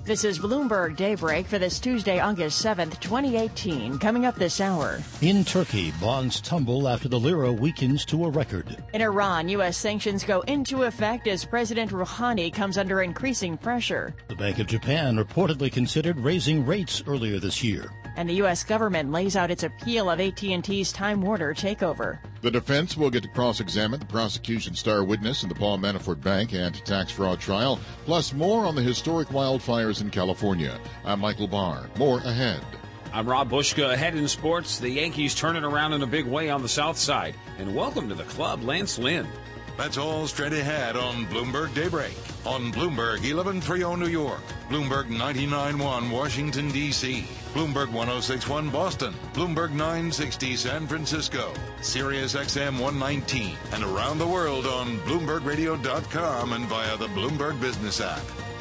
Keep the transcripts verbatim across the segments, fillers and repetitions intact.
This is Bloomberg Daybreak for this Tuesday, August seventh, twenty eighteen. Coming up this hour. In Turkey, bonds tumble after the lira weakens to a record. In Iran, U S sanctions go into effect as President Rouhani comes under increasing pressure. The Bank of Japan reportedly considered raising rates earlier this year. And the U S government lays out its appeal of A T and T's Time Warner takeover. The defense will get to cross-examine the prosecution's star witness in the Paul Manafort Bank anti-tax fraud trial, plus more on the historic wildfires in California. I'm Michael Barr. More ahead. I'm Rob Bushka. Ahead in sports, the Yankees turning around in a big way on the south side. And welcome to the club, Lance Lynn. That's all straight ahead on Bloomberg Daybreak. On Bloomberg eleven thirty New York, Bloomberg ninety-nine point one Washington, D C, Bloomberg one oh six point one Boston, Bloomberg nine sixty San Francisco, Sirius X M one nineteen, and around the world on Bloomberg Radio dot com and via the Bloomberg Business app.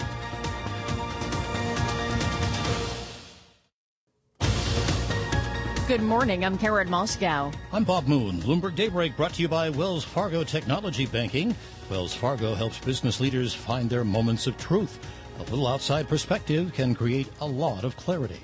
Good morning. I'm Karen Moscow. I'm Bob Moon. Bloomberg Daybreak brought to you by Wells Fargo Technology Banking. Wells Fargo helps business leaders find their moments of truth. A little outside perspective can create a lot of clarity.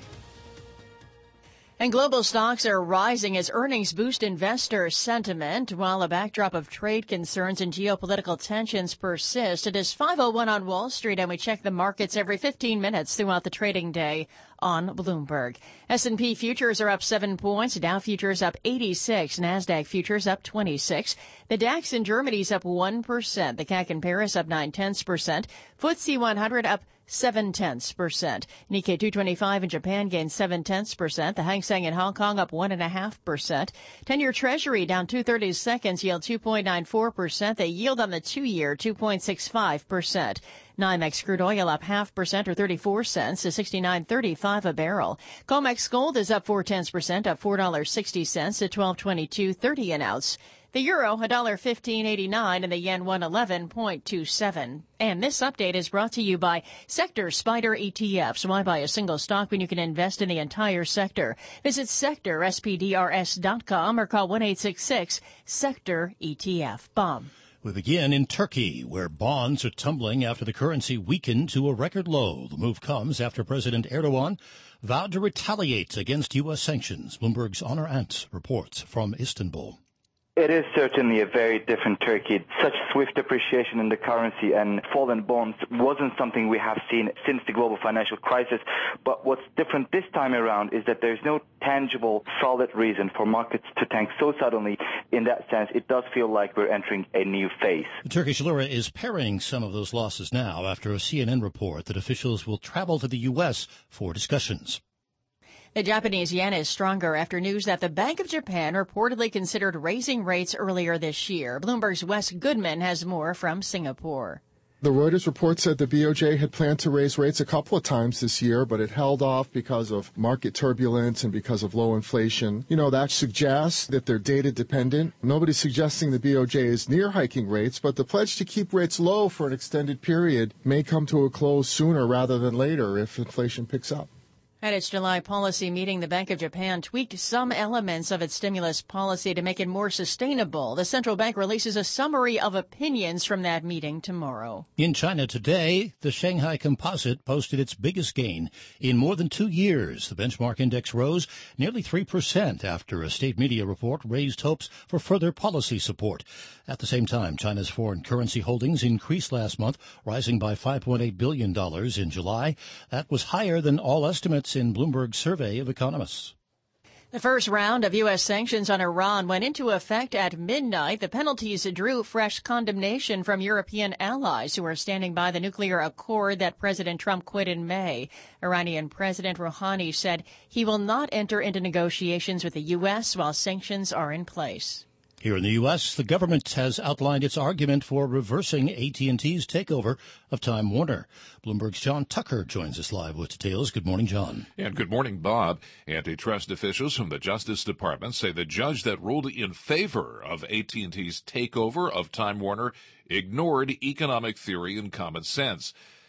And global stocks are rising as earnings boost investor sentiment, while a backdrop of trade concerns and geopolitical tensions persist. It is five oh one on Wall Street, and we check the markets every fifteen minutes throughout the trading day on Bloomberg. S and P futures are up seven points, Dow futures up eighty-six, NASDAQ futures up twenty-six. The DAX in Germany is up one percent, the C A C in Paris up nine tenths percent, F T S E one hundred up seven tenths percent. Nikkei two twenty-five in Japan gained seven tenths percent. The Hang Seng in Hong Kong up one and a half percent. Ten-year Treasury down two thirty seconds, yield two point nine four percent. The yield on the two-year two point six five percent. NYMEX crude oil up half percent or thirty-four cents to sixty-nine thirty-five a barrel. COMEX gold is up four tenths percent, up four dollars sixty cents to twelve twenty-two thirty an ounce. The euro, one dollar fifteen eighty-nine, and the yen, one eleven two seven. And this update is brought to you by Sector Spider E T Fs. Why buy a single stock when you can invest in the entire sector? Visit sector s p d r s dot com or call one eight six six sector E T F. Bob. We begin in Turkey, where bonds are tumbling after the currency weakened to a record low. The move comes after President Erdogan vowed to retaliate against U S sanctions. Bloomberg's Honor Ant reports from Istanbul. It is certainly a very different Turkey. Such swift appreciation in the currency and fallen bonds wasn't something we have seen since the global financial crisis. But what's different this time around is that there's no tangible, solid reason for markets to tank so suddenly. In that sense, it does feel like we're entering a new phase. The Turkish lira is paring some of those losses now after a C N N report that officials will travel to the U S for discussions. The Japanese yen is stronger after news that the Bank of Japan reportedly considered raising rates earlier this year. Bloomberg's Wes Goodman has more from Singapore. The Reuters report said the B O J had planned to raise rates a couple of times this year, but it held off because of market turbulence and because of low inflation. You know, that suggests that they're data dependent. Nobody's suggesting the B O J is near hiking rates, but the pledge to keep rates low for an extended period may come to a close sooner rather than later if inflation picks up. At its July policy meeting, the Bank of Japan tweaked some elements of its stimulus policy to make it more sustainable. The central bank releases a summary of opinions from that meeting tomorrow. In China today, the Shanghai Composite posted its biggest gain in more than two years. The benchmark index rose nearly three percent after a state media report raised hopes for further policy support. At the same time, China's foreign currency holdings increased last month, rising by five point eight billion dollars in July. That was higher than all estimates in Bloomberg's survey of economists. The first round of U S sanctions on Iran went into effect at midnight. The penalties drew fresh condemnation from European allies who are standing by the nuclear accord that President Trump quit in May. Iranian President Rouhani said he will not enter into negotiations with the U S while sanctions are in place. Here in the U S, the government has outlined its argument for reversing A T and T's takeover of Time Warner. Bloomberg's John Tucker joins us live with details. Good morning, John. And good morning, Bob. Antitrust officials from the Justice Department say the judge that ruled in favor of A T and T's takeover of Time Warner ignored economic theory and common sense.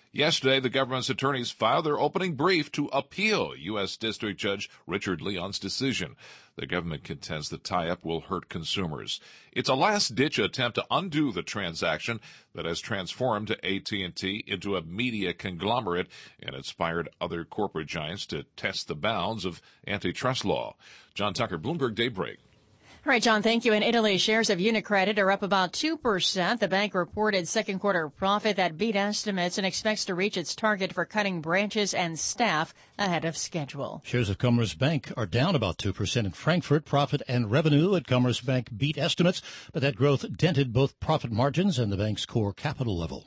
Yesterday, the government's attorneys filed their opening brief to appeal U S. District Judge Richard Leon's decision. The government contends the tie-up will hurt consumers. It's a last-ditch attempt to undo the transaction that has transformed A T and T into a media conglomerate and inspired other corporate giants to test the bounds of antitrust law. John Tucker, Bloomberg Daybreak. All right, John, thank you. In Italy, shares of Unicredit are up about two percent. The bank reported second quarter profit that beat estimates and expects to reach its target for cutting branches and staff ahead of schedule. Shares of Commerzbank are down about two percent in Frankfurt. Profit and revenue at Commerzbank beat estimates, but that growth dented both profit margins and the bank's core capital level.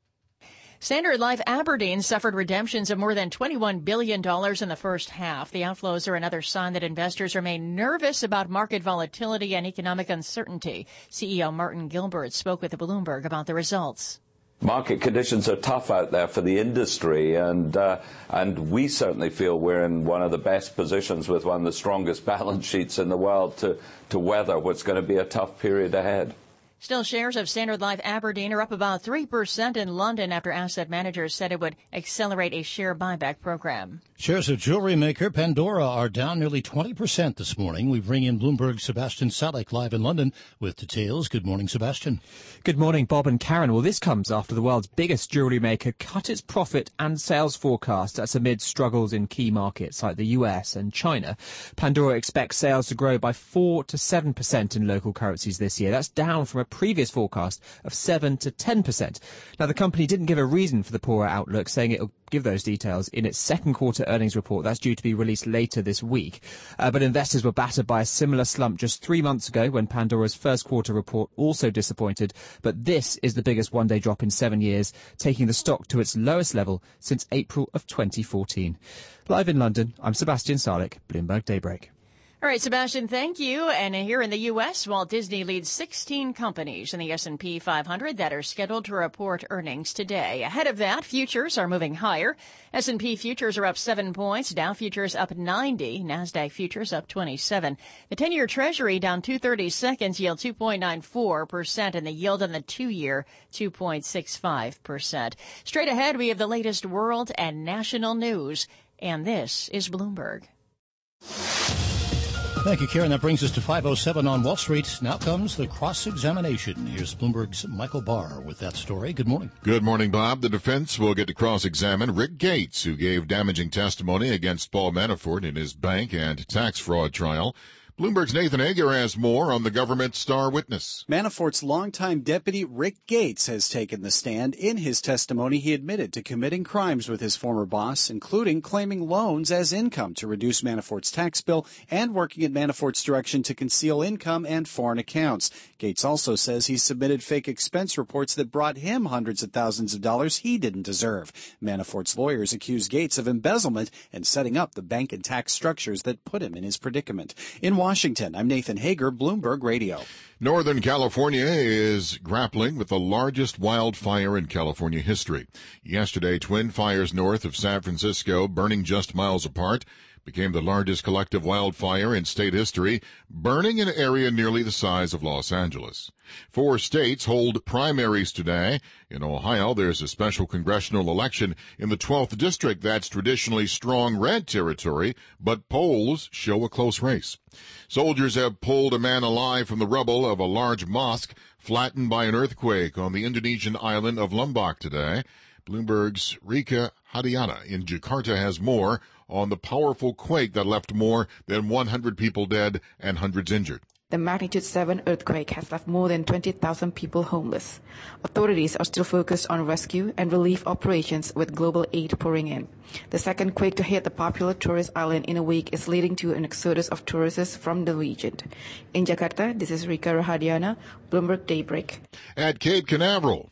Standard Life Aberdeen suffered redemptions of more than twenty-one billion dollars in the first half. The outflows are another sign that investors remain nervous about market volatility and economic uncertainty. C E O Martin Gilbert spoke with Bloomberg about the results. Market conditions are tough out there for the industry, and uh, and we certainly feel we're in one of the best positions with one of the strongest balance sheets in the world to, to weather what's going to be a tough period ahead. Still, shares of Standard Life Aberdeen are up about three percent in London after asset managers said it would accelerate a share buyback program. Shares of jewelry maker Pandora are down nearly twenty percent this morning. We bring in Bloomberg's Sebastian Salek live in London with details. Good morning, Sebastian. Good morning, Bob and Karen. Well, this comes after the world's biggest jewelry maker cut its profit and sales forecast. That's amid struggles in key markets like the U S and China. Pandora expects sales to grow by four to seven percent in local currencies this year. That's down from a previous forecast of seven to ten percent. Now, the company didn't give a reason for the poorer outlook, saying it will give those details in its second quarter earnings report. That's due to be released later this week. Uh, but investors were battered by a similar slump just three months ago when Pandora's first quarter report also disappointed. But this is the biggest one-day drop in seven years, taking the stock to its lowest level since April of twenty fourteen. Live in London, I'm Sebastian Salek, Bloomberg Daybreak. All right, Sebastian, thank you. And here in the U S, Walt Disney leads sixteen companies in the S and P five hundred that are scheduled to report earnings today. Ahead of that, futures are moving higher. S and P futures are up seven points, Dow futures up ninety, NASDAQ futures up twenty-seven. The ten-year Treasury down two thirty-seconds, yield two point nine four percent, and the yield on the two-year two point six five percent. Straight ahead, we have the latest world and national news, and this is Bloomberg. Thank you, Karen. That brings us to five oh seven on Wall Street. Now comes the cross-examination. Here's Bloomberg's Michael Barr with that story. Good morning. Good morning, Bob. The defense will get to cross-examine Rick Gates, who gave damaging testimony against Paul Manafort in his bank and tax fraud trial. Bloomberg's Nathan Ager has more on the government star witness. Manafort's longtime deputy Rick Gates has taken the stand. In his testimony, he admitted to committing crimes with his former boss, including claiming loans as income to reduce Manafort's tax bill and working at Manafort's direction to conceal income and foreign accounts. Gates also says he submitted fake expense reports that brought him hundreds of thousands of dollars he didn't deserve. Manafort's lawyers accuse Gates of embezzlement and setting up the bank and tax structures that put him in his predicament. In Washington, I'm Nathan Hager, Bloomberg Radio. Northern California is grappling with the largest wildfire in California history. Yesterday, twin fires north of San Francisco, burning just miles apart, became the largest collective wildfire in state history, burning an area nearly the size of Los Angeles. Four states hold primaries today. In Ohio, there's a special congressional election in the twelfth district that's traditionally strong red territory, but polls show a close race. Soldiers have pulled a man alive from the rubble of a large mosque flattened by an earthquake on the Indonesian island of Lombok today. Bloomberg's Rika Hadiana in Jakarta has more on the powerful quake that left more than one hundred people dead and hundreds injured. The magnitude seven earthquake has left more than twenty thousand people homeless. Authorities are still focused on rescue and relief operations with global aid pouring in. The second quake to hit the popular tourist island in a week is leading to an exodus of tourists from the region. In Jakarta, this is Rika Rahadiana, Bloomberg Daybreak. At Cape Canaveral.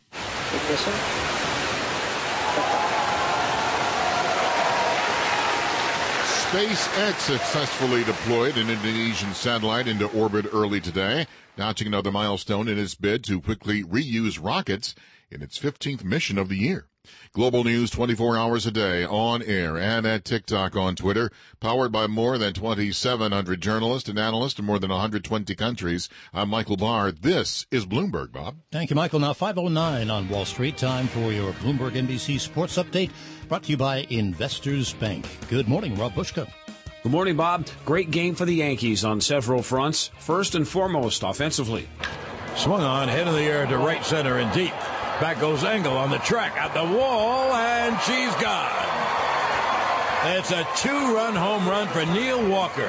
SpaceX successfully deployed an Indonesian satellite into orbit early today, notching another milestone in its bid to quickly reuse rockets in its fifteenth mission of the year. Global News twenty-four hours a day, on air and at TikTok, on Twitter, powered by more than twenty-seven hundred journalists and analysts in more than one hundred twenty countries. I'm Michael Barr. This is Bloomberg, Bob. Thank you, Michael. Now five oh nine on Wall Street. Time for your Bloomberg N B C Sports Update, brought to you by Investors Bank. Good morning, Rob Bushka. Good morning, Bob. Great game for the Yankees on several fronts. First and foremost, offensively. Swung on, head in the air to right center and deep. Back goes Engel on the track, at the wall, and she's gone. It's a two-run home run for Neil Walker.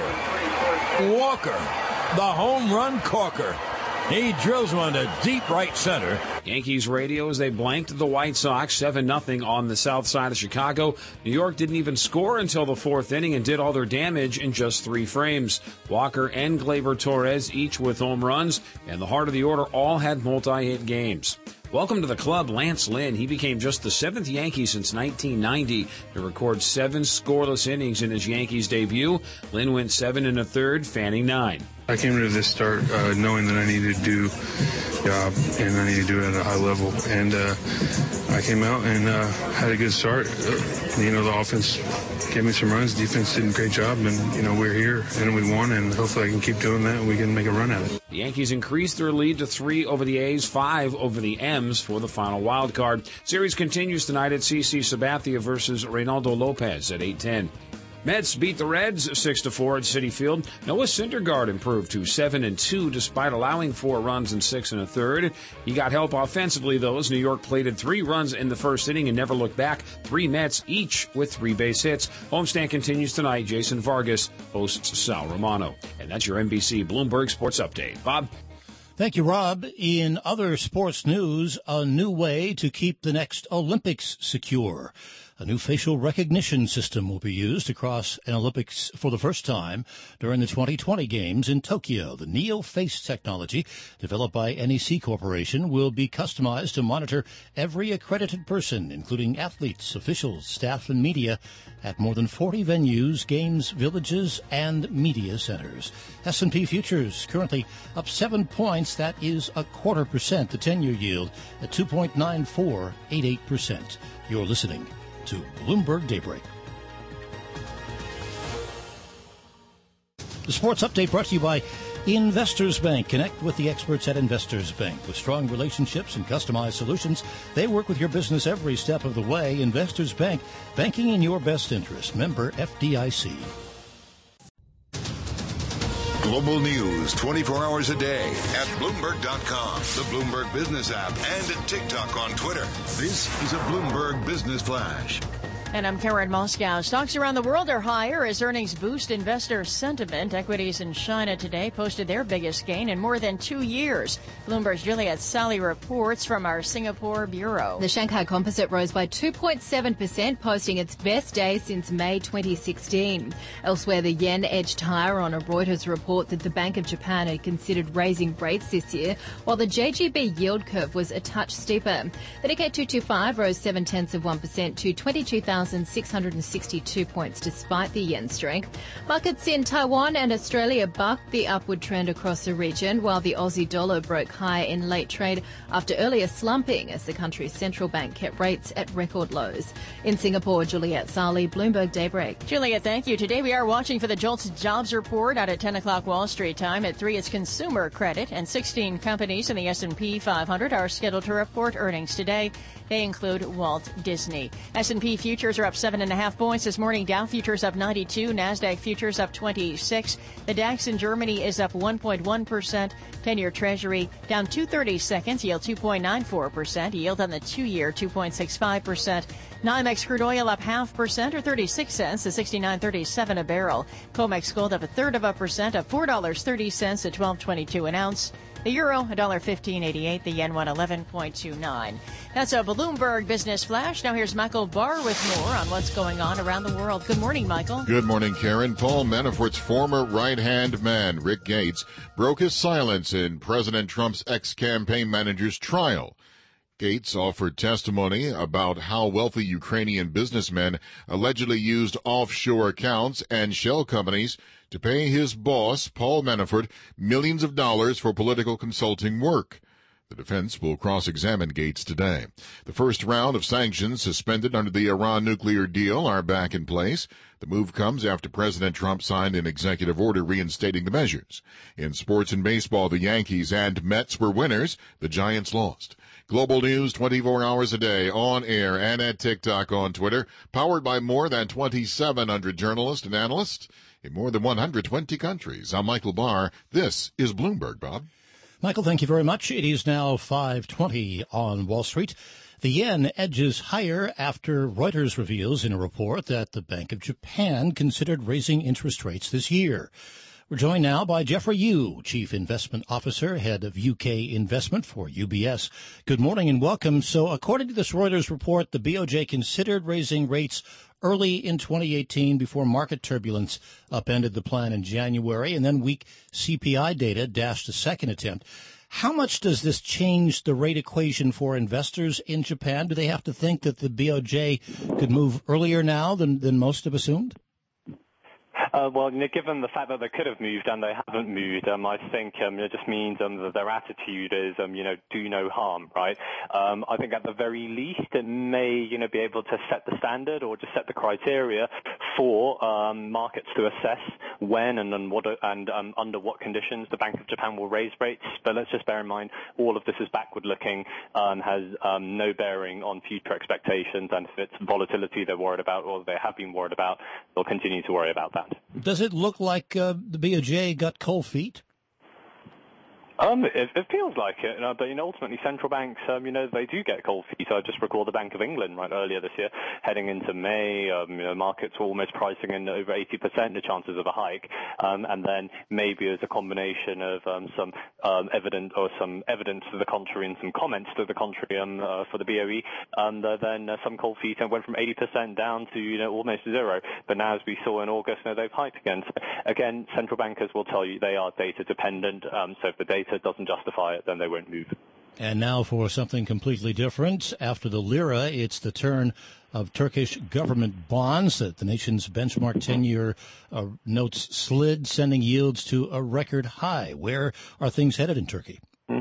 Walker, the home run corker. He drills one to deep right center. Yankees radio as they blanked the White Sox seven nothing on the south side of Chicago. New York didn't even score until the fourth inning and did all their damage in just three frames. Walker and Gleyber Torres each with home runs, and the heart of the order all had multi-hit games. Welcome to the club, Lance Lynn. He became just the seventh Yankee since nineteen ninety to record seven scoreless innings in his Yankees debut. Lynn went seven and a third, Fanning nine. I came to this start uh, knowing that I needed to do the job, and I needed to do it at a high level. And uh, I came out and uh, had a good start. Uh, you know, the offense gave me some runs. Defense did a great job, and, you know, we're here, and we won, and hopefully I can keep doing that, and we can make a run at it. The Yankees increased their lead to three over the A's, five over the M's for the final wild card. Series continues tonight at C C Sabathia versus Reynaldo Lopez at eight ten. Mets beat the Reds six to four at Citi Field. Noah Syndergaard improved to seven and two despite allowing four runs in six and a third. He got help offensively, though, as New York plated three runs in the first inning and never looked back. Three Mets, each with three base hits. Homestand continues tonight. Jason Vargas hosts Sal Romano. And that's your N B C Bloomberg Sports Update. Bob? Thank you, Rob. In other sports news, a new way to keep the next Olympics secure. A new facial recognition system will be used across an Olympics for the first time during the twenty twenty Games in Tokyo. The NeoFace technology, developed by N E C Corporation, will be customized to monitor every accredited person, including athletes, officials, staff, and media, at more than forty venues, games, villages, and media centers. S and P futures currently up seven points. That is a quarter percent. The ten-year yield at two point nine four eight eight percent. You're listening to Bloomberg Daybreak. The sports update brought to you by Investors Bank. Connect with the experts at Investors Bank. With strong relationships and customized solutions, they work with your business every step of the way. Investors Bank, banking in your best interest. Member F D I C. Global news twenty-four hours a day at Bloomberg dot com, the Bloomberg Business app, and at TikTok on Twitter. This is a Bloomberg Business Flash. And I'm Karen Moscow. Stocks around the world are higher as earnings boost investor sentiment. Equities in China today posted their biggest gain in more than two years. Bloomberg's Juliet Sally reports from our Singapore bureau. The Shanghai Composite rose by two point seven percent, posting its best day since May twenty sixteen. Elsewhere, the yen edged higher on a Reuters report that the Bank of Japan had considered raising rates this year, while the J G B yield curve was a touch steeper. The Nikkei two twenty-five rose seven tenths of one percent to twenty-two thousand six hundred sixty-two points despite the yen strength. Markets in Taiwan and Australia bucked the upward trend across the region, while the Aussie dollar broke higher in late trade after earlier slumping as the country's central bank kept rates at record lows. In Singapore, Juliet Sali, Bloomberg Daybreak. Juliet, thank you. Today we are watching for the JOLTS jobs report out at ten o'clock Wall Street time. At three, it's consumer credit, and sixteen companies in the S and P five hundred are scheduled to report earnings today. They include Walt Disney. S and P futures are up seven and a half points this morning. Dow futures up ninety-two. NASDAQ futures up twenty-six. The DAX in Germany is up one point one percent. ten-year Treasury down two thirty-seconds. Yield two point nine four percent. Yield on the two-year two point six five percent. NYMEX crude oil up half percent or thirty-six cents to sixty-nine thirty-seven a barrel. COMEX gold up a third of a percent at four dollars and thirty cents at twelve twenty-two an ounce. The euro, one dollar fifteen eighty-eight. The yen, one eleven point two nine. That's a Bloomberg Business Flash. Now here's Michael Barr with more on what's going on around the world. Good morning, Michael. Good morning, Karen. Paul Manafort's former right-hand man, Rick Gates, broke his silence in President Trump's ex-campaign manager's trial. Gates offered testimony about how wealthy Ukrainian businessmen allegedly used offshore accounts and shell companies to pay his boss, Paul Manafort, millions of dollars for political consulting work. The defense will cross-examine Gates today. The first round of sanctions suspended under the Iran nuclear deal are back in place. The move comes after President Trump signed an executive order reinstating the measures. In sports and baseball, the Yankees and Mets were winners. The Giants lost. Global news twenty-four hours a day, on air and at TikTok, on Twitter. Powered by more than twenty-seven hundred journalists and analysts in more than one hundred twenty countries. I'm Michael Barr. This is Bloomberg, Bob. Michael, thank you very much. It is now five twenty on Wall Street. The yen edges higher after Reuters reveals in a report that the Bank of Japan considered raising interest rates this year. We're joined now by Jeffrey Yu, Chief Investment Officer, Head of U K Investment for U B S. Good morning and welcome. So according to this Reuters report, the B O J considered raising rates early in twenty eighteen before market turbulence upended the plan in January, and then weak C P I data dashed a second attempt. How much does this change the rate equation for investors in Japan? Do they have to think that the B O J could move earlier now than, than most have assumed? Uh, well, you know, given the fact that they could have moved and they haven't moved, um, I think um, it just means um, that their attitude is, um, you know, do no harm, right? Um, I think at the very least it may, you know, be able to set the standard or just set the criteria for um, markets to assess when and, and what and um, under what conditions the Bank of Japan will raise rates. But let's just bear in mind all of this is backward-looking and has um, no bearing on future expectations. And if it's volatility they're worried about or they have been worried about, they'll continue to worry about that. Does it look like uh, the B O J got cold feet? Um, it, it feels like it, uh, but you know, ultimately central banks, um, you know, they do get cold feet. So I just recall the Bank of England right earlier this year, heading into May, um, you know, markets were almost pricing in over eighty percent the chances of a hike, um, and then maybe as a combination of um, some um, evidence or some evidence to the contrary and some comments to the contrary um, uh, for the B O E, and uh, then uh, some cold feet and went from eighty percent down to you know almost zero. But now, as we saw in August, you know, they've hiked again. So again, central bankers will tell you they are data dependent. Um, so if the data doesn't justify it, then they won't move. And now for something completely different. After the lira, it's the turn of Turkish government bonds. The nation's benchmark ten-year uh, notes slid, sending yields to a record high. Where are things headed in Turkey?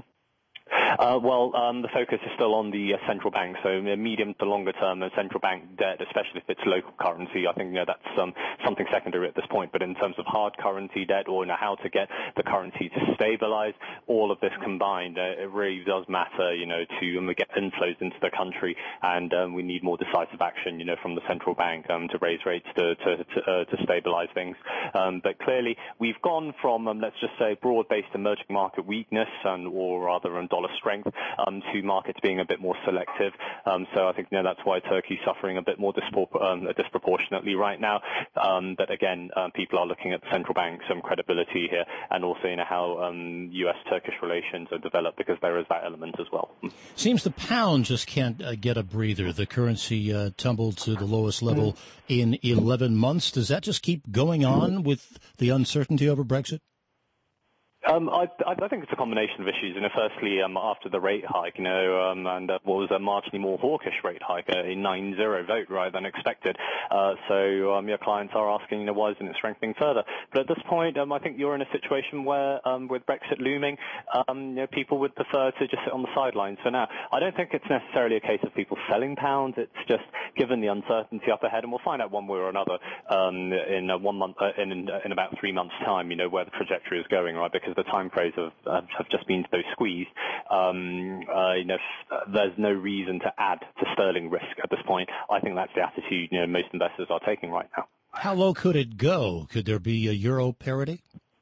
Uh, well, um, the focus is still on the uh, central bank, so uh, medium to longer term uh, central bank debt, especially if it's local currency. I think you know, that's um, something secondary at this point. But in terms of hard currency debt or you know, how to get the currency to stabilize, all of this combined, uh, it really does matter, you know, to um, get inflows into the country, and um, we need more decisive action, you know, from the central bank um, to raise rates to to to, uh, to stabilize things. Um, but clearly, we've gone from um, let's just say broad-based emerging market weakness, and or rather, on dollar strength. Um, to markets being a bit more selective. Um, so I think you know, that's why Turkey's suffering a bit more dispor- um, disproportionately right now. Um, but again, um, people are looking at the central bank's um, credibility here, and also you know, how um, U S-Turkish relations are developed, because there is that element as well. Seems the pound just can't uh, get a breather. The currency uh, tumbled to the lowest level in eleven months. Does that just keep going on with the uncertainty over Brexit? Um, I, I think it's a combination of issues. You know, firstly, um, after the rate hike, you know, um, and uh, what was a marginally more hawkish rate hike, a nine zero vote rather than expected. Uh, so um, your clients are asking, you know, why isn't it strengthening further? But at this point, um, I think you're in a situation where, um, with Brexit looming, um, you know, people would prefer to just sit on the sidelines for now. I don't think it's necessarily a case of people selling pounds. It's just given the uncertainty up ahead, and we'll find out one way or another um, in uh, one month, uh, in, in in about three months' time. You know where the trajectory is going, right? Because the time frames have, uh, have just been so squeezed. Um, uh, you know, there's no reason to add to sterling risk at this point. I think that's the attitude you know most investors are taking right now. How low could it go? Could there be a euro parity?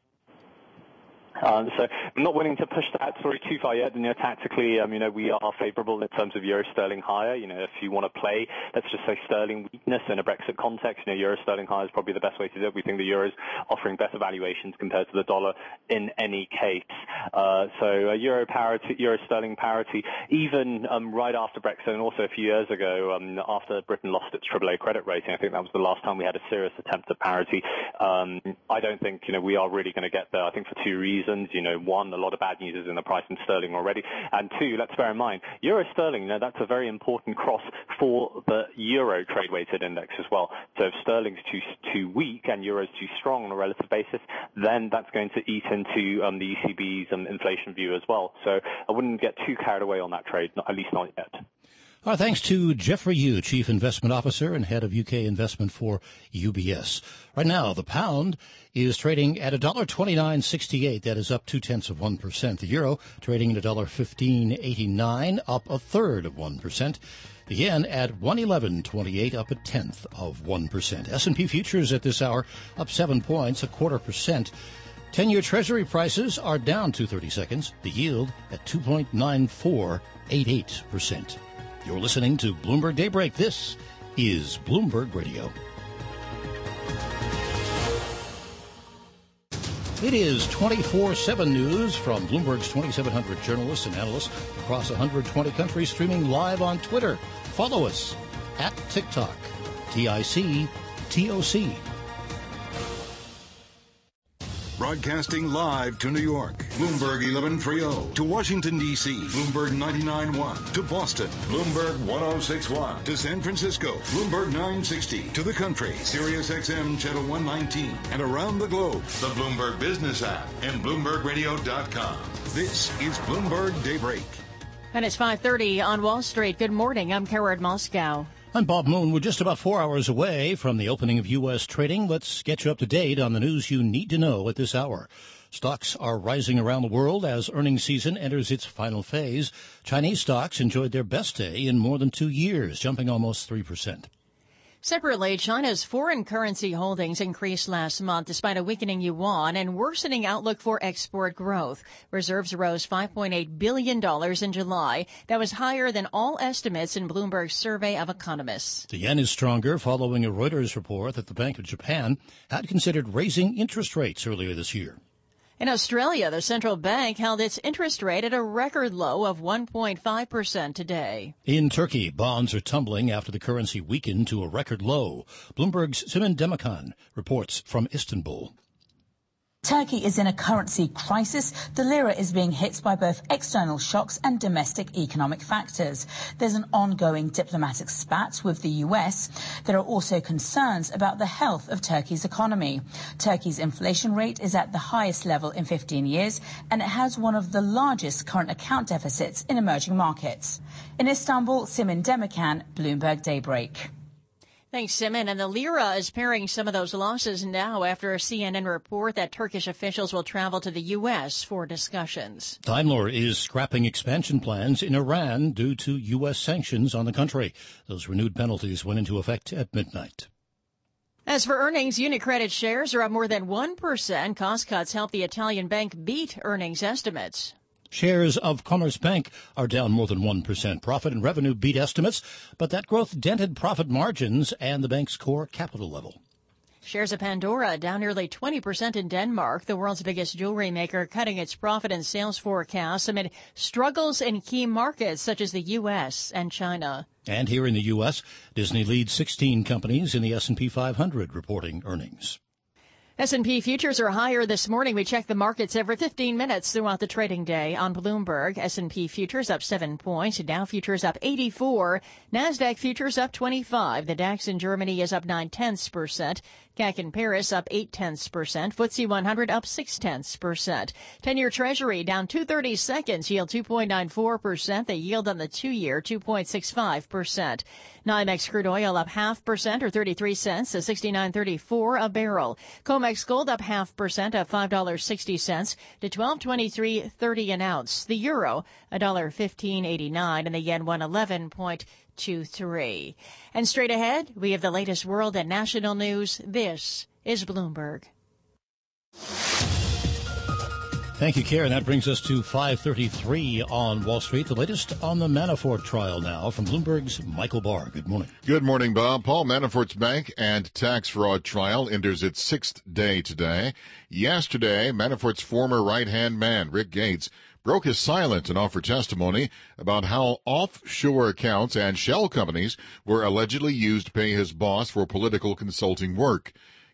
Um, so I'm not willing to push that story too far yet. You know, tactically, um, you know, we are favourable in terms of euro sterling higher. You know, if you want to play, let's just say sterling weakness in a Brexit context, you know, euro sterling higher is probably the best way to do it. We think the euro is offering better valuations compared to the dollar in any case. Uh, so uh, euro parity, euro sterling parity, even um, right after Brexit, and also a few years ago, um, after Britain lost its triple A credit rating, I think that was the last time we had a serious attempt at parity. Um, I don't think you know we are really going to get there. I think for two reasons. reasons. You know, one, a lot of bad news is in the price in sterling already. And two, let's bear in mind, euro sterling, you know, that's a very important cross for the euro trade weighted index as well. So if sterling's too, too weak and euro's too strong on a relative basis, then that's going to eat into um, the E C B's um, inflation view as well. So I wouldn't get too carried away on that trade, not, at least not yet. Our thanks to Jeffrey Yu, Chief Investment Officer and Head of U K Investment for U B S. Right now, the pound is trading at one dollar twenty-nine sixty-eight. That is up two-tenths of one percent. The euro trading at one dollar fifteen eighty-nine, up a third of one percent. The yen at one eleven twenty-eight, up a tenth of one percent. S and P futures at this hour up seven points, a quarter percent. ten-year Treasury prices are down two thirty seconds. The yield at two point nine four eight eight percent. You're listening to Bloomberg Daybreak. This is Bloomberg Radio. It is twenty-four seven news from Bloomberg's twenty-seven hundred journalists and analysts across one hundred twenty countries, streaming live on Twitter. Follow us at TikTok, T I C T O C. Broadcasting live to New York, Bloomberg eleven thirty. To Washington, D C, Bloomberg ninety-nine point one. To Boston, Bloomberg ten sixty-one. To San Francisco, Bloomberg nine sixty. To the country, Sirius X M Channel one nineteen. And around the globe, the Bloomberg Business app and Bloomberg Radio dot com. This is Bloomberg Daybreak. And it's five thirty on Wall Street. Good morning. I'm Karen Moscow. I'm Bob Moon. We're just about four hours away from the opening of U S trading. Let's get you up to date on the news you need to know at this hour. Stocks are rising around the world as earnings season enters its final phase. Chinese stocks enjoyed their best day in more than two years, jumping almost three percent. Separately, China's foreign currency holdings increased last month despite a weakening yuan and worsening outlook for export growth. Reserves rose five point eight billion dollars in July. That was higher than all estimates in Bloomberg's survey of economists. The yen is stronger following a Reuters report that the Bank of Japan had considered raising interest rates earlier this year. In Australia, the central bank held its interest rate at a record low of one point five percent today. In Turkey, bonds are tumbling after the currency weakened to a record low. Bloomberg's Simin Demirkan reports from Istanbul. Turkey is in a currency crisis. The lira is being hit by both external shocks and domestic economic factors. There's an ongoing diplomatic spat with the U S. There are also concerns about the health of Turkey's economy. Turkey's inflation rate is at the highest level in fifteen years, and it has one of the largest current account deficits in emerging markets. In Istanbul, Simin Demirkan, Bloomberg Daybreak. Thanks, Simon. And the lira is paring some of those losses now after a C N N report that Turkish officials will travel to the U S for discussions. Daimler is scrapping expansion plans in Iran due to U S sanctions on the country. Those renewed penalties went into effect at midnight. As for earnings, UniCredit shares are up more than one percent. Cost cuts help the Italian bank beat earnings estimates. Shares of Commerzbank are down more than one percent. Profit and revenue beat estimates, but that growth dented profit margins and the bank's core capital level. Shares of Pandora down nearly twenty percent in Denmark, the world's biggest jewelry maker, cutting its profit and sales forecasts amid struggles in key markets such as the U S and China. And here in the U S, Disney leads sixteen companies in the S and P five hundred reporting earnings. S and P futures are higher this morning. We check the markets every fifteen minutes throughout the trading day on Bloomberg. S and P futures up seven points. Dow futures up eighty-four. NASDAQ futures up twenty-five. The DAX in Germany is up nine tenths percent. C A C in Paris up eight tenths percent. F T S E one hundred up six tenths percent. ten-year Treasury down two thirty seconds. Yield two point nine four percent. The yield on the two-year two point six five percent. NYMEX crude oil up half percent or thirty-three cents to sixty-nine thirty-four a barrel. COMEX gold up half percent at five dollars and sixty cents to twelve twenty-three thirty an ounce. The euro one dollar fifteen eighty-nine and the yen one eleven point two three. And straight ahead, we have the latest world and national news. This is Bloomberg. Thank you, Karen. That brings us to five thirty-three on Wall Street. The latest on the Manafort trial now from Bloomberg's Michael Barr. Good morning. Good morning, Bob. Paul Manafort's bank and tax fraud trial enters its sixth day today. Yesterday, Manafort's former right-hand man, Rick Gates, broke his silence and offered testimony about how offshore accounts and shell companies were allegedly used to pay his boss for political consulting work.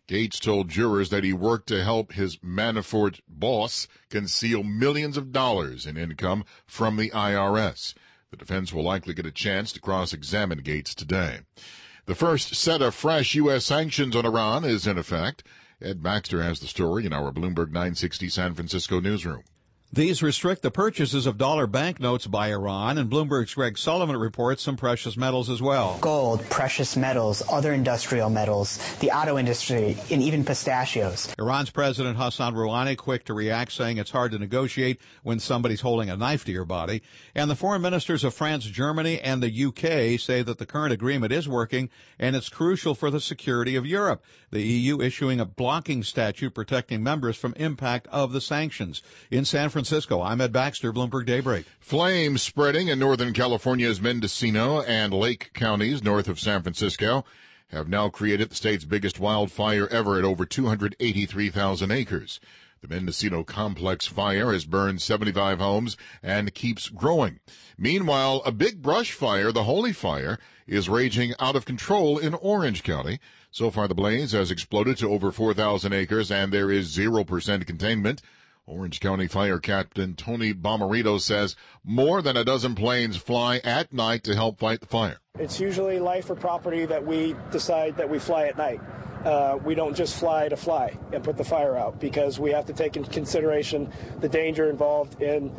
Gates told jurors that he worked to help his Manafort boss conceal millions of dollars in income from the I R S. The defense will likely get a chance to cross-examine Gates today. The first set of fresh U S sanctions on Iran is in effect. Ed Baxter has the story in our Bloomberg nine sixty San Francisco newsroom. These restrict the purchases of dollar banknotes by Iran, and Bloomberg's Greg Sullivan reports some precious metals as well. Gold, precious metals, other industrial metals, the auto industry, and even pistachios. Iran's President Hassan Rouhani quick to react, saying it's hard to negotiate when somebody's holding a knife to your body. And the foreign ministers of France, Germany, and the U K say that the current agreement is working, and it's crucial for the security of Europe. The E U issuing a blocking statute protecting members from impact of the sanctions. In San Francisco, I'm Ed Baxter, Bloomberg Daybreak. Flames spreading in Northern California's Mendocino and Lake counties north of San Francisco have now created the state's biggest wildfire ever at over two hundred eighty-three thousand acres. The Mendocino complex fire has burned seventy-five homes and keeps growing. Meanwhile, a big brush fire, the Holy Fire, is raging out of control in Orange County. So far, the blaze has exploded to over four thousand acres, and there is zero percent containment. Orange County Fire Captain Tony Bomarito says more than a dozen planes fly at night to help fight the fire. It's usually life or property that we decide that we fly at night. Uh, we don't just fly to fly and put the fire out, because we have to take into consideration the danger involved in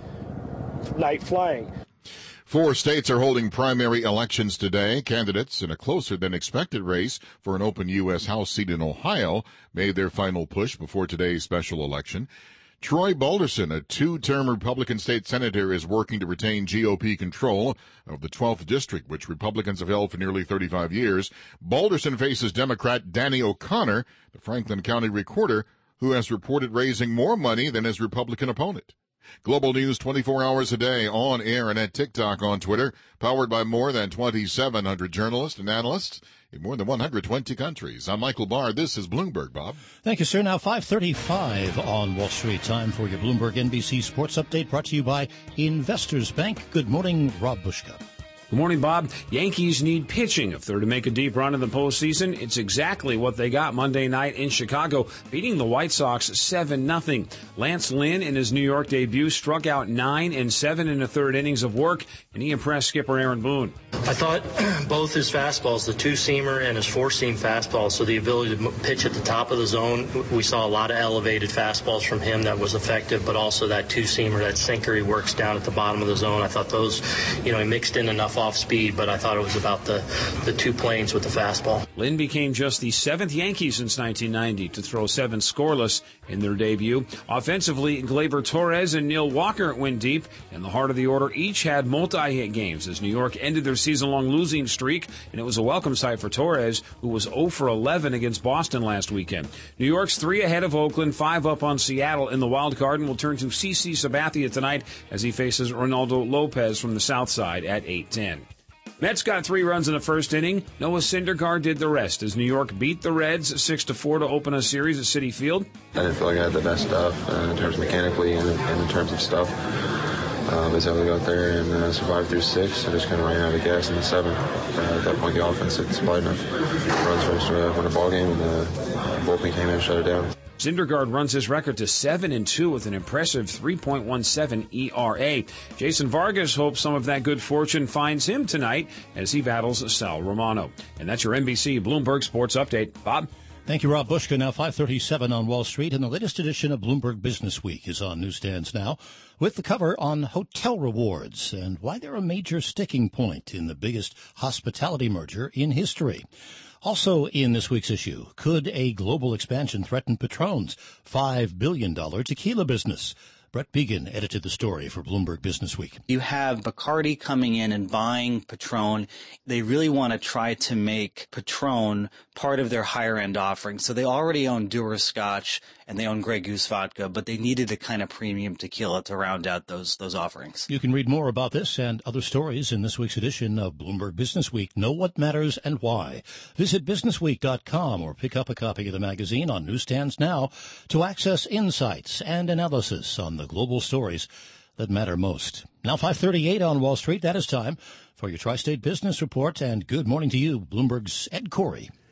night flying. Four states are holding primary elections today. Candidates in a closer than expected race for an open U S House seat in Ohio made their final push before today's special election. Troy Balderson, a two-term Republican state senator, is working to retain G O P control of the twelfth district, which Republicans have held for nearly thirty-five years. Balderson faces Democrat Danny O'Connor, the Franklin County recorder, who has reported raising more money than his Republican opponent. Global news twenty-four hours a day, on air and at TikTok, on Twitter, powered by more than twenty-seven hundred journalists and analysts in more than one hundred twenty countries. I'm Michael Barr. This is Bloomberg, Bob. Thank you, sir. Now five thirty-five on Wall Street. Time for your Bloomberg N B C Sports Update, brought to you by Investors Bank. Good morning, Rob Bushka. Good morning, Bob. Yankees need pitching if they're to make a deep run in the postseason. It's exactly what they got Monday night in Chicago, beating the White Sox seven nothing. Lance Lynn, in his New York debut, struck out nine and seven in the third innings of work, and he impressed skipper Aaron Boone. I thought both his fastballs, the two-seamer and his four-seam fastball, so the ability to pitch at the top of the zone, we saw a lot of elevated fastballs from him that was effective, but also that two-seamer, that sinker he works down at the bottom of the zone. I thought those, you know, he mixed in enough off speed, but I thought it was about the, the two planes with the fastball. Lynn became just the seventh Yankee since nineteen ninety to throw seven scoreless in their debut. Offensively, Gleyber Torres and Neil Walker went deep, and the heart of the order each had multi-hit games as New York ended their season-long losing streak, and it was a welcome sight for Torres, who was oh for eleven against Boston last weekend. New York's three ahead of Oakland, five up on Seattle in the wild card, and will turn to CeCe Sabathia tonight as he faces Ronaldo Lopez from the south side at eight ten. Mets got three runs in the first inning. Noah Syndergaard did the rest as New York beat the Reds six to four to open a series at Citi Field. I didn't feel like I had the best stuff uh, in terms of mechanically and, and in terms of stuff. Um, I was able to go out there and uh, survive through six. I just kind of ran out of gas in the seventh. Uh, at that point, the offense had supplied enough runs for us to win a ball game, and the bullpen came in and shut it down. Syndergaard runs his record to seven and two with an impressive three point one seven E R A. Jason Vargas hopes some of that good fortune finds him tonight as he battles Sal Romano. And that's your N B C Bloomberg Sports Update. Bob? Thank you, Rob Bushka. Now five thirty-seven on Wall Street, and the latest edition of Bloomberg Business Week is on newsstands now, with the cover on hotel rewards and why they're a major sticking point in the biggest hospitality merger in history. Also in this week's issue, could a global expansion threaten Patron's five billion dollars tequila business? Brett Began edited the story for Bloomberg Business Week. You have Bacardi coming in and buying Patron. They really want to try to make Patron part of their higher-end offering. So they already own Dura Scotch and they own Grey Goose Vodka, but they needed a kind of premium tequila to round out those those offerings. You can read more about this and other stories in this week's edition of Bloomberg Business Week. Know what matters and why. Visit business week dot com or pick up a copy of the magazine on newsstands now to access insights and analysis on the global stories that matter most. Now five thirty-eight on Wall Street. That is time for your Tri-State Business Report, and good morning to you, Bloomberg's Ed Corey.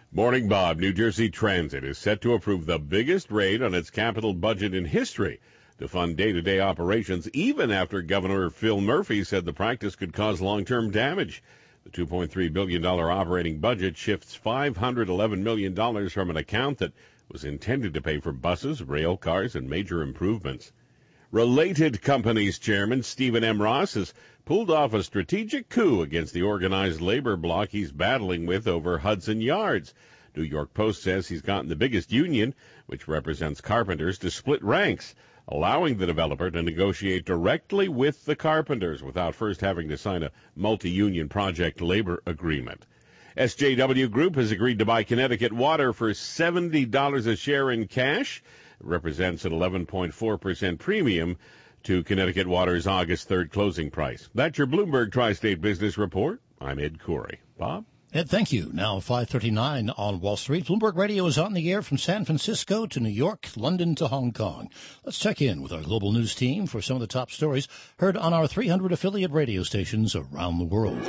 Morning, Bob. New Jersey Transit is set to approve the biggest raid on its capital budget in history to fund day-to-day operations, even after Governor Phil Murphy said the practice could cause long-term damage. The two point three billion dollars operating budget shifts five hundred eleven million dollars from an account that was intended to pay for buses, rail cars, and major improvements. Related Companies Chairman Stephen M. Ross has pulled off a strategic coup against the organized labor bloc he's battling with over Hudson Yards. New York Post says he's gotten the biggest union, which represents carpenters, to split ranks, allowing the developer to negotiate directly with the carpenters without first having to sign a multi-union project labor agreement. S J W Group has agreed to buy Connecticut Water for seventy dollars a share in cash. It represents an eleven point four percent premium to Connecticut Water's August third closing price. That's your Bloomberg Tri-State Business Report. I'm Ed Corey. Bob? Ed, thank you. Now five thirty-nine on Wall Street. Bloomberg Radio is on the air from San Francisco to New York, London to Hong Kong. Let's check in with our global news team for some of the top stories heard on our three hundred affiliate radio stations around the world.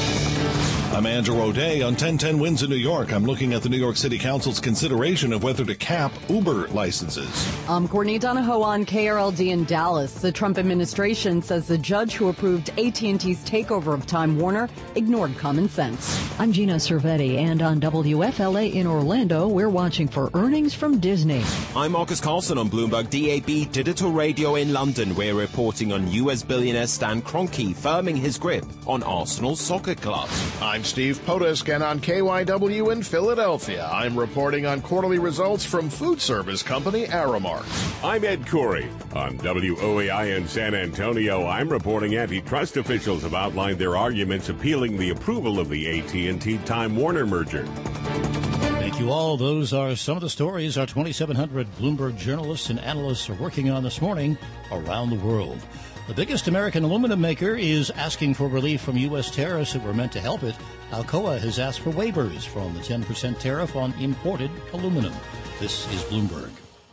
I'm Andrew O'Day on ten ten Wins in New York. I'm looking at the New York City Council's consideration of whether to cap Uber licenses. I'm Courtney Donahoe on K R L D in Dallas. The Trump administration says the judge who approved A T and T's takeover of Time Warner ignored common sense. I'm Gina Cervetti, and on W F L A in Orlando, we're watching for earnings from Disney. I'm Marcus Carlson on Bloomberg D A B Digital Radio in London. We're reporting on U S billionaire Stan Kroenke firming his grip on Arsenal Soccer Club. I'm Steve Potusk, and on K Y W in Philadelphia, I'm reporting on quarterly results from food service company Aramark. I'm Ed Corey. On W O A I in San Antonio, I'm reporting antitrust officials have outlined their arguments appealing the approval of the A T and T Time Warner merger. Thank you all. Those are some of the stories our twenty-seven hundred Bloomberg journalists and analysts are working on this morning around the world. The biggest American aluminum maker is asking for relief from U S tariffs that were meant to help it. Alcoa has asked for waivers from the ten percent tariff on imported aluminum. This is Bloomberg.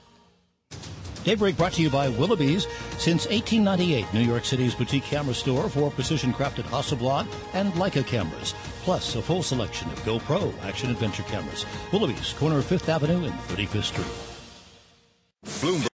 Daybreak brought to you by Willoughby's. Since eighteen ninety-eight, New York City's boutique camera store for precision-crafted Hasselblad and Leica cameras, plus a full selection of GoPro action-adventure cameras. Willoughby's, corner of Fifth Avenue and thirty-fifth Street. Bloomberg.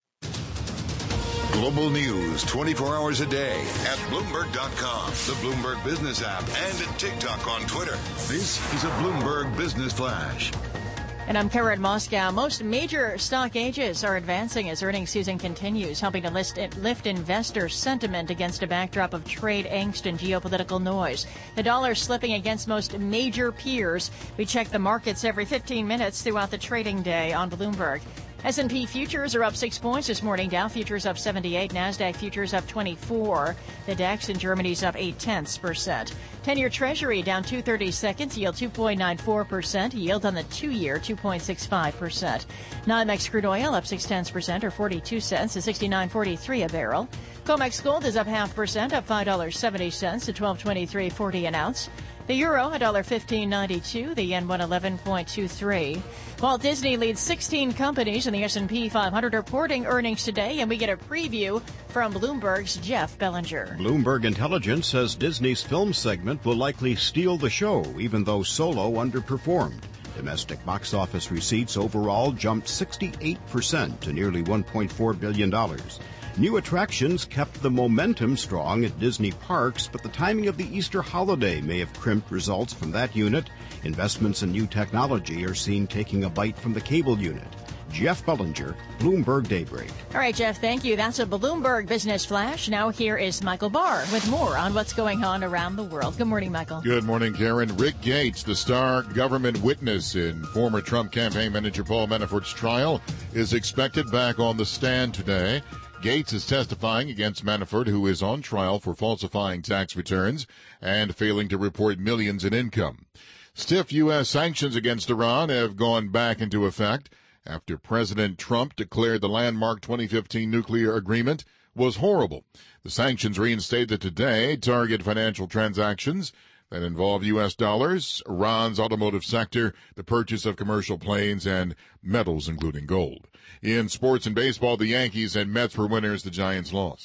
Global news twenty-four hours a day at Bloomberg dot com, the Bloomberg Business app, and at TikTok on Twitter. This is a Bloomberg Business Flash. And I'm Karen Moscow. Most major stock gauges are advancing as earnings season continues, helping to list, lift investor sentiment against a backdrop of trade angst and geopolitical noise. The dollar slipping against most major peers. We check the markets every fifteen minutes throughout the trading day on Bloomberg. S and P futures are up six points this morning. Dow futures up seventy-eight. NASDAQ futures up twenty-four. The DAX in Germany's up eight tenths percent. ten-year Treasury down two thirty-seconds. Yield two point nine four percent. Yield on the two-year two point six five percent. NYMEX crude oil up six tenths percent or forty-two cents to sixty-nine forty-three a barrel. COMEX gold is up half percent, up five dollars and seventy cents to twelve twenty-three forty an ounce. The euro, one dollar fifteen ninety-two. The yen, one eleven two three. Walt Disney leads sixteen companies in the S and P five hundred reporting earnings today, and we get a preview from Bloomberg's Jeff Bellinger. Bloomberg Intelligence says Disney's film segment will likely steal the show, even though Solo underperformed. Domestic box office receipts overall jumped sixty-eight percent to nearly one point four billion dollars. New attractions kept the momentum strong at Disney parks, but the timing of the Easter holiday may have crimped results from that unit. Investments in new technology are seen taking a bite from the cable unit. Jeff Bellinger, Bloomberg Daybreak. All right, Jeff, thank you. That's a Bloomberg Business Flash. Now here is Michael Barr with more on what's going on around the world. Good morning, Michael. Good morning, Karen. Rick Gates, the star government witness in former Trump campaign manager Paul Manafort's trial, is expected back on the stand today. Gates is testifying against Manafort, who is on trial for falsifying tax returns and failing to report millions in income. Stiff U S sanctions against Iran have gone back into effect after President Trump declared the landmark twenty fifteen nuclear agreement was horrible. The sanctions reinstated today target financial transactions that involve U S dollars, Iran's automotive sector, the purchase of commercial planes, and metals, including gold. In sports and baseball, the Yankees and Mets were winners. The Giants lost.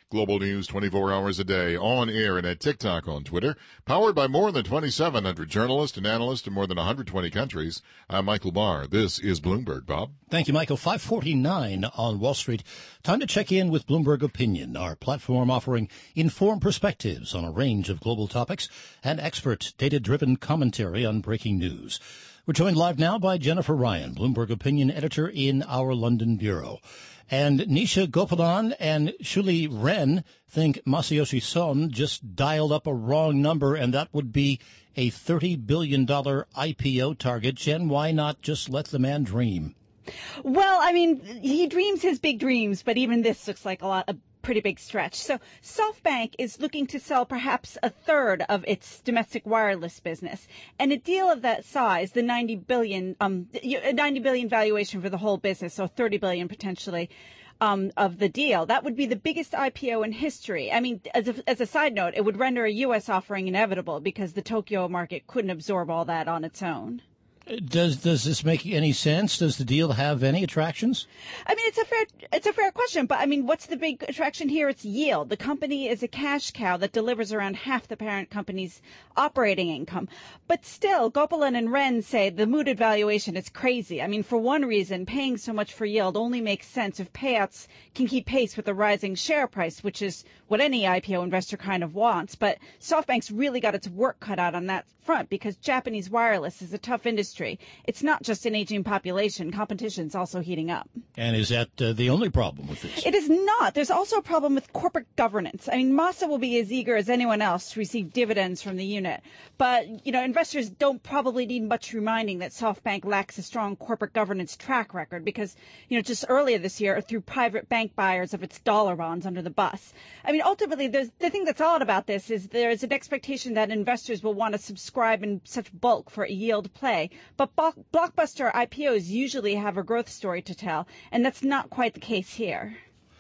Global News twenty-four hours a day, on air and at TikTok, on Twitter. Powered by more than twenty-seven hundred journalists and analysts in more than one hundred twenty countries. I'm Michael Barr. This is Bloomberg. Bob? Thank you, Michael. five forty-nine on Wall Street. Time to check in with Bloomberg Opinion, our platform offering informed perspectives on a range of global topics and expert data-driven commentary on breaking news. We're joined live now by Jennifer Ryan, Bloomberg Opinion editor in our London bureau. And Nisha Gopalan and Shuli Ren think Masayoshi Son just dialed up a wrong number, and that would be a thirty billion dollars I P O target. Jen, why not just let the man dream? Well, I mean, he dreams his big dreams, but even this looks like a lot of pretty big stretch. So SoftBank is looking to sell perhaps a third of its domestic wireless business. And a deal of that size, the ninety billion, um, ninety billion valuation for the whole business, so thirty billion potentially, um, of the deal, that would be the biggest I P O in history. I mean, as a, as a side note, it would render a U S offering inevitable because the Tokyo market couldn't absorb all that on its own. Does does this make any sense? Does the deal have any attractions? I mean, it's a fair it's a fair question, but I mean, what's the big attraction here? It's yield. The company is a cash cow that delivers around half the parent company's operating income. But still, Gopalan and Ren say the mooted valuation is crazy. I mean, for one reason, paying so much for yield only makes sense if payouts can keep pace with the rising share price, which is what any I P O investor kind of wants. But SoftBank's really got its work cut out on that front because Japanese wireless is a tough industry. It's not just an aging population. Competition's also heating up. And is that uh, the only problem with this? It is not. There's also a problem with corporate governance. I mean, Masa will be as eager as anyone else to receive dividends from the unit. But, you know, investors don't probably need much reminding that SoftBank lacks a strong corporate governance track record because, you know, just earlier this year, it threw private bank buyers of its dollar bonds under the bus. I mean, ultimately, there's, the thing that's odd about this is there's an expectation that investors will want to subscribe in such bulk for a yield play. But blockbuster I P Os usually have a growth story to tell, and that's not quite the case here.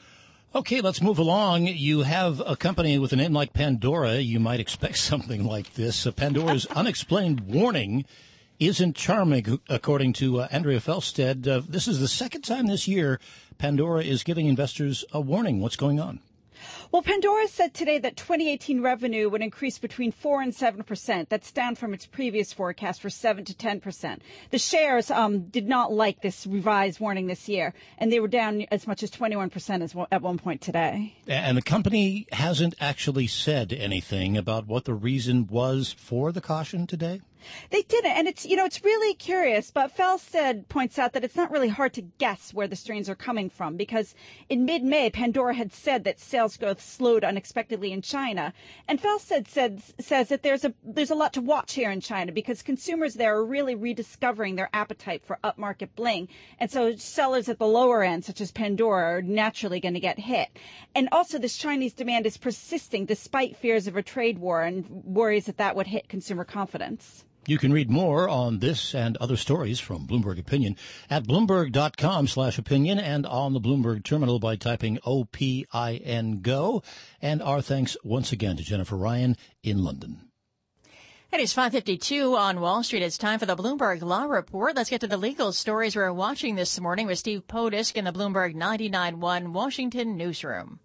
Okay, let's move along. You have a company with a name like Pandora. You might expect something like this. Uh, Pandora's unexplained warning isn't charming, according to uh, Andrea Felstead. Uh, this is the second time this year Pandora is giving investors a warning. What's going on? Well, Pandora said today that twenty eighteen revenue would increase between four and seven percent. That's down from its previous forecast for seven to ten percent. The shares um, did not like this revised warning this year, and they were down as much as twenty-one percent as well, at one point today. And the company hasn't actually said anything about what the reason was for the caution today? They didn't, and it's, you know, it's really curious, but Felstead points out that it's not really hard to guess where the strains are coming from, because in mid-May, Pandora had said that sales growth slowed unexpectedly in China, and Felstead said, says that there's a there's a lot to watch here in China, because consumers there are really rediscovering their appetite for upmarket bling, and so sellers at the lower end, such as Pandora, are naturally going to get hit. And also, this Chinese demand is persisting despite fears of a trade war and worries that that would hit consumer confidence. You can read more on this and other stories from Bloomberg Opinion at Bloomberg.com slash opinion and on the Bloomberg terminal by typing O P I N GO. And our thanks once again to Jennifer Ryan in London. It is five fifty-two on Wall Street. It's time for the Bloomberg Law Report. Let's get to the legal stories we're watching this morning with Steve Podisk in the Bloomberg ninety-nine point one Washington newsroom.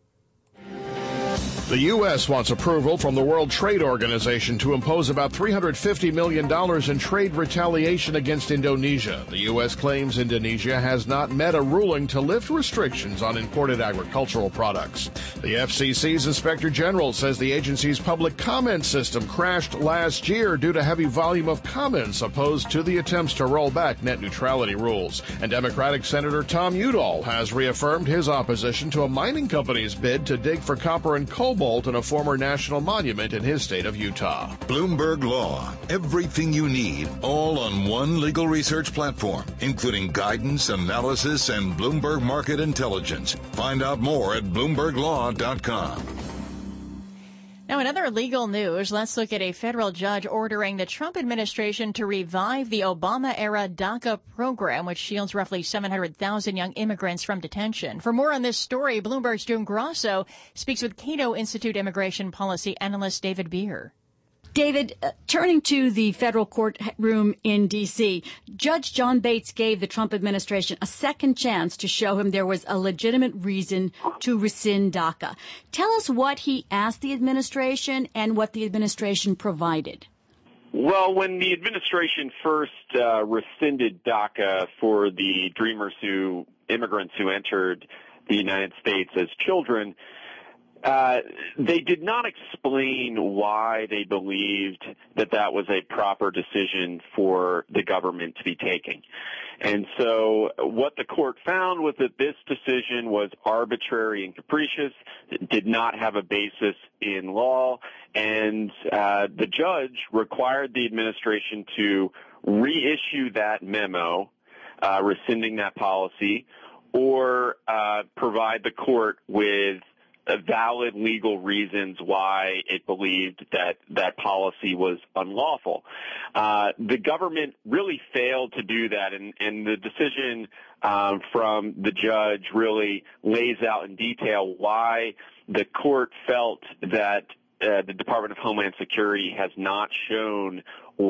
The U S wants approval from the World Trade Organization to impose about three hundred fifty million dollars in trade retaliation against Indonesia. The U S claims Indonesia has not met a ruling to lift restrictions on imported agricultural products. The F C C's Inspector General says the agency's public comment system crashed last year due to heavy volume of comments opposed to the attempts to roll back net neutrality rules. And Democratic Senator Tom Udall has reaffirmed his opposition to a mining company's bid to dig for copper and cobalt in a former national monument in his state of Utah. Bloomberg Law. Everything you need, all on one legal research platform, including guidance, analysis, and Bloomberg Market Intelligence. Find out more at Bloomberg Law dot com. Now, in other legal news, let's look at a federal judge ordering the Trump administration to revive the Obama-era DACA program, which shields roughly seven hundred thousand young immigrants from detention. For more on this story, Bloomberg's June Grasso speaks with Cato Institute immigration policy analyst David Beer. David, uh, turning to the federal courtroom in D C, Judge John Bates gave the Trump administration a second chance to show him there was a legitimate reason to rescind DACA. Tell us what he asked the administration and what the administration provided. Well, when the administration first uh, rescinded DACA for the Dreamers who immigrants who entered the United States as children, uh, they did not explain why they believed that that was a proper decision for the government to be taking. And so what the court found was that this decision was arbitrary and capricious, it did not have a basis in law, and uh, the judge required the administration to reissue that memo, uh, rescinding that policy, or uh, provide the court with uh, valid legal reasons why it believed that that policy was unlawful. Uh, the government really failed to do that, and, and the decision um, from the judge really lays out in detail why the court felt that uh, the Department of Homeland Security has not shown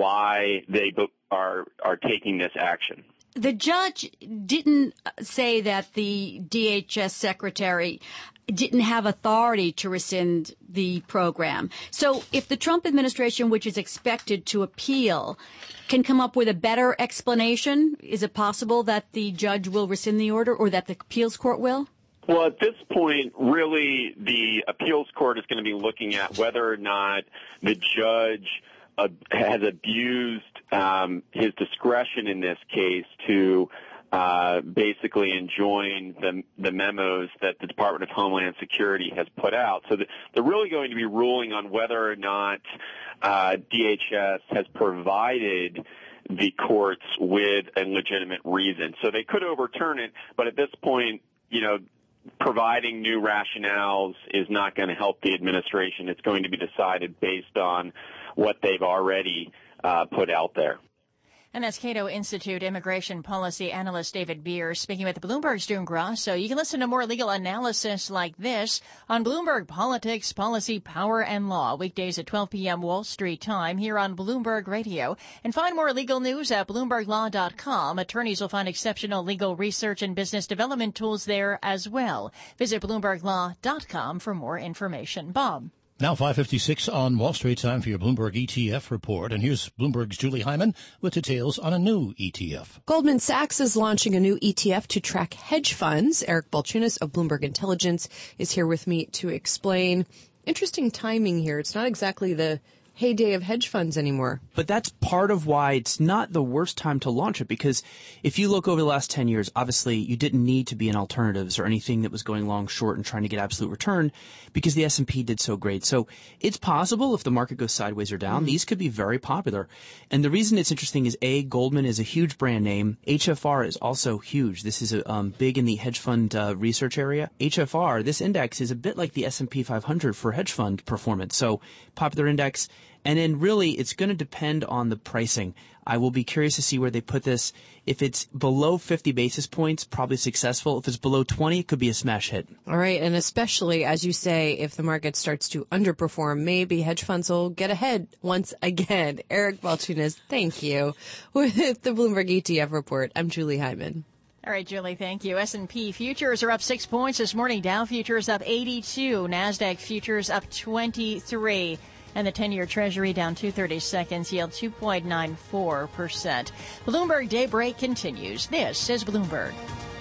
why they are are taking this action. The judge didn't say that the D H S secretary didn't have authority to rescind the program. So if the Trump administration, which is expected to appeal, can come up with a better explanation, is it possible that the judge will rescind the order or that the appeals court will? Well, at this point, really, the appeals court is going to be looking at whether or not the judge uh, has abused um, his discretion in this case to uh, basically enjoin the, the memos that the Department of Homeland Security has put out. So the, they're really going to be ruling on whether or not uh, D H S has provided the courts with a legitimate reason. So they could overturn it, but at this point, you know, providing new rationales is not going to help the administration. It's going to be decided based on what they've already uh, put out there. And that's Cato Institute immigration policy analyst David Beer speaking with Bloomberg's June Grasso. You can listen to more legal analysis like this on Bloomberg Politics, Policy, Power, and Law, weekdays at twelve p.m. Wall Street time here on Bloomberg Radio. And find more legal news at bloomberg law dot com. Attorneys will find exceptional legal research and business development tools there as well. Visit bloomberg law dot com for more information. Bob. Now five fifty-six on Wall Street, time for your Bloomberg E T F report. And here's Bloomberg's Julie Hyman with details on a new E T F. Goldman Sachs is launching a new E T F to track hedge funds. Eric Balchunas of Bloomberg Intelligence is here with me to explain. Interesting timing here. It's not exactly the heyday of hedge funds anymore. But that's part of why it's not the worst time to launch it, because if you look over the last ten years, obviously you didn't need to be in alternatives or anything that was going long short and trying to get absolute return because the S and P did so great. So it's possible if the market goes sideways or down, mm-hmm. these could be very popular. And the reason it's interesting is A, Goldman is a huge brand name. H F R is also huge. This is a, um, big in the hedge fund uh, research area. H F R, this index is a bit like the S and P five hundred for hedge fund performance. So popular index. And then really, it's going to depend on the pricing. I will be curious to see where they put this. If it's below fifty basis points, probably successful. If it's below twenty, it could be a smash hit. All right. And especially, as you say, if the market starts to underperform, maybe hedge funds will get ahead once again. Eric Balchunas, thank you. With the Bloomberg E T F report, I'm Julie Hyman. All right, Julie, thank you. S and P futures are up six points this morning. Dow futures up eighty-two. NASDAQ futures up twenty-three. And the ten-year Treasury down two thirty-seconds, yield two point nine four percent. Bloomberg Daybreak continues. This is Bloomberg.